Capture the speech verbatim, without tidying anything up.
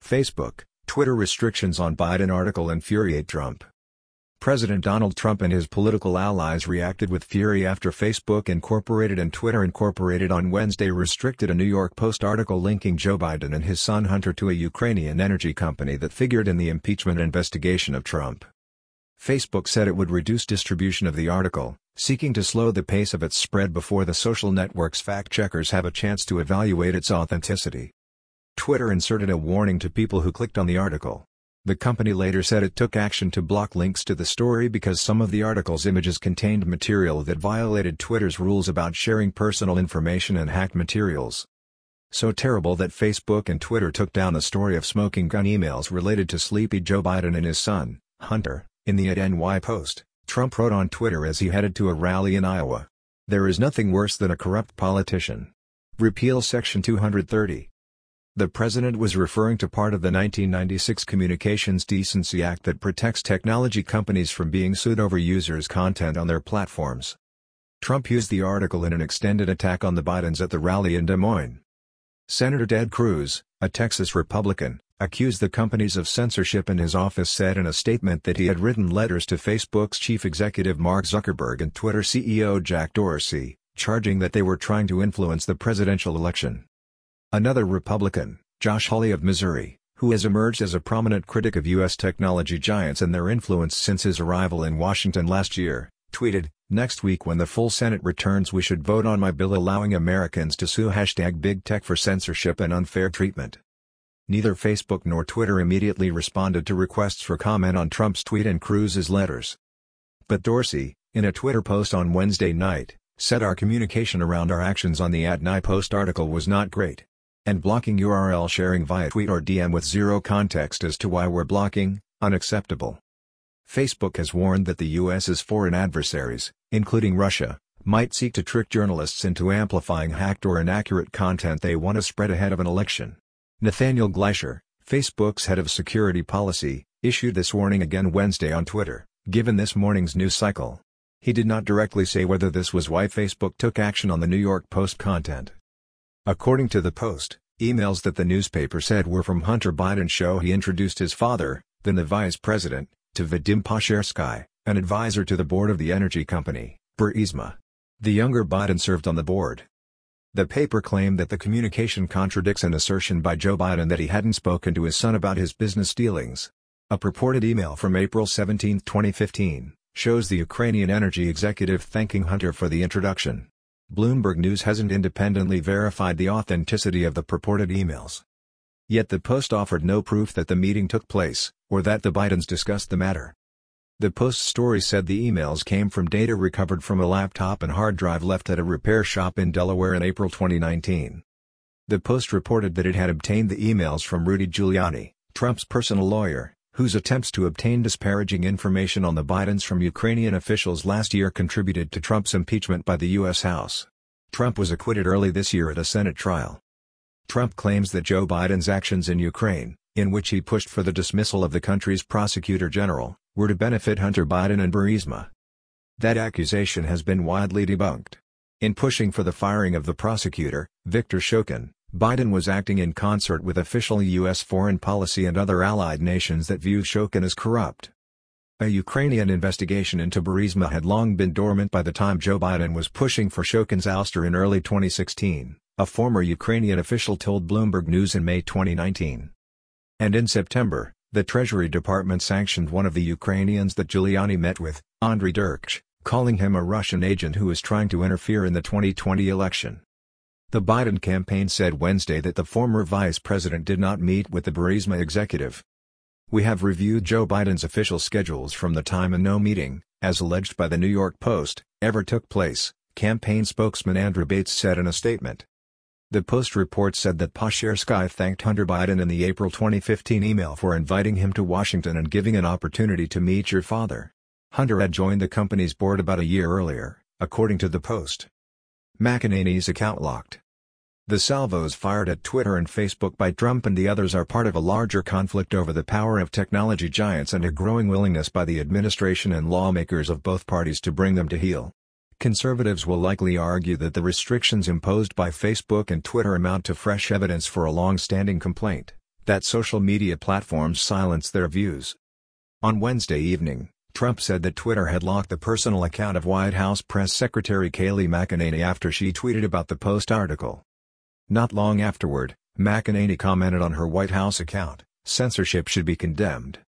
Facebook, Twitter restrictions on Biden article infuriate Trump. President Donald Trump and his political allies reacted with fury after Facebook Incorporated and Twitter Incorporated on Wednesday restricted a New York Post article linking Joe Biden and his son Hunter to a Ukrainian energy company that figured in the impeachment investigation of Trump. Facebook said it would reduce distribution of the article, seeking to slow the pace of its spread before the social network's fact-checkers have a chance to evaluate its authenticity. Twitter inserted a warning to people who clicked on the article. The company later said it took action to block links to the story because some of the article's images contained material that violated Twitter's rules about sharing personal information and hacked materials. So terrible that Facebook and Twitter took down a story of smoking gun emails related to sleepy Joe Biden and his son, Hunter, in the N Y Post, Trump wrote on Twitter as he headed to a rally in Iowa. "There is nothing worse than a corrupt politician. Repeal Section two thirty. The president was referring to part of the nineteen ninety-six Communications Decency Act that protects technology companies from being sued over users' content on their platforms. Trump used the article in an extended attack on the Bidens at the rally in Des Moines. Senator Ted Cruz, a Texas Republican, accused the companies of censorship, and his office said in a statement that he had written letters to Facebook's chief executive Mark Zuckerberg and Twitter C E O Jack Dorsey, charging that they were trying to influence the presidential election. Another Republican, Josh Hawley of Missouri, who has emerged as a prominent critic of U S technology giants and their influence since his arrival in Washington last year, tweeted, "Next week when the full Senate returns we should vote on my bill allowing Americans to sue hashtag Big Tech for censorship and unfair treatment." Neither Facebook nor Twitter immediately responded to requests for comment on Trump's tweet and Cruz's letters. But Dorsey, in a Twitter post on Wednesday night, said our communication around our actions on the N Y Post article was not great. And blocking U R L sharing via tweet or D M with zero context as to why we're blocking, unacceptable. Facebook has warned that the U S's foreign adversaries, including Russia, might seek to trick journalists into amplifying hacked or inaccurate content they want to spread ahead of an election. Nathaniel Gleischer, Facebook's head of security policy, issued this warning again Wednesday on Twitter, given this morning's news cycle. He did not directly say whether this was why Facebook took action on the New York Post content. According to the Post, emails that the newspaper said were from Hunter Biden show he introduced his father, then the vice president, to Vadim Pashersky, an advisor to the board of the energy company, Burisma. The younger Biden served on the board. The paper claimed that the communication contradicts an assertion by Joe Biden that he hadn't spoken to his son about his business dealings. A purported email from April seventeenth twenty fifteen, shows the Ukrainian energy executive thanking Hunter for the introduction. Bloomberg News hasn't independently verified the authenticity of the purported emails. Yet the Post offered no proof that the meeting took place, or that the Bidens discussed the matter. The Post story said the emails came from data recovered from a laptop and hard drive left at a repair shop in Delaware in April twenty nineteen. The Post reported that it had obtained the emails from Rudy Giuliani, Trump's personal lawyer, whose attempts to obtain disparaging information on the Bidens from Ukrainian officials last year contributed to Trump's impeachment by the U S House. Trump was acquitted early this year at a Senate trial. Trump claims that Joe Biden's actions in Ukraine, in which he pushed for the dismissal of the country's prosecutor general, were to benefit Hunter Biden and Burisma. That accusation has been widely debunked. In pushing for the firing of the prosecutor, Viktor Shokin, Biden was acting in concert with official U S foreign policy and other allied nations that view Shokin as corrupt. A Ukrainian investigation into Burisma had long been dormant by the time Joe Biden was pushing for Shokin's ouster in early twenty sixteen, a former Ukrainian official told Bloomberg News in May twenty nineteen. And in September, the Treasury Department sanctioned one of the Ukrainians that Giuliani met with, Andriy Derkach, calling him a Russian agent who was trying to interfere in the twenty twenty election. The Biden campaign said Wednesday that the former vice president did not meet with the Burisma executive. "We have reviewed Joe Biden's official schedules from the time and no meeting, as alleged by the New York Post, ever took place," campaign spokesman Andrew Bates said in a statement. The Post report said that Pashersky thanked Hunter Biden in the April twenty fifteen email for inviting him to Washington and giving an opportunity to meet your father. Hunter had joined the company's board about a year earlier, according to the Post. McEnany's account locked. The salvos fired at Twitter and Facebook by Trump and the others are part of a larger conflict over the power of technology giants and a growing willingness by the administration and lawmakers of both parties to bring them to heel. Conservatives will likely argue that the restrictions imposed by Facebook and Twitter amount to fresh evidence for a long-standing complaint, that social media platforms silence their views. On Wednesday evening, Trump said that Twitter had locked the personal account of White House Press Secretary Kayleigh McEnany after she tweeted about the Post article. Not long afterward, McEnany commented on her White House account, "Censorship should be condemned.